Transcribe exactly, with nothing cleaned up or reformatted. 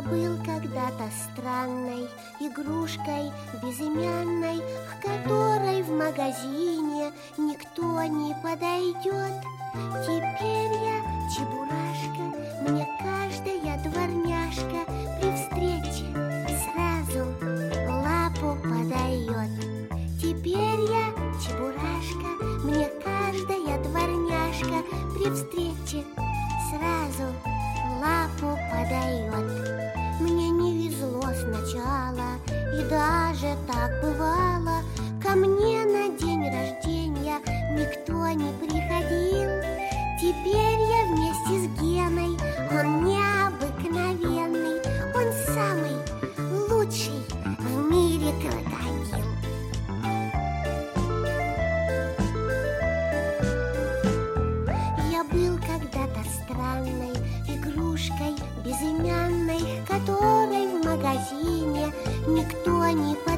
был когда-то странной игрушкой безымянной, к которой в магазине никто не подойдет. Теперь я чебурашка, мне каждая дворняжка при встрече сразу лапу подает. Теперь я чебурашка, мне каждая дворняжка при встрече сразу лапу подает. Мне не везло сначала, и даже так бывало. Ко мне на день рождения никто не приходил. Теперь я вместе с Геной, он необыкновенный, он самый лучший в мире крокодил. Я был когда-то странной игрушкой безымянной, к которой в магазине никто не подойдет.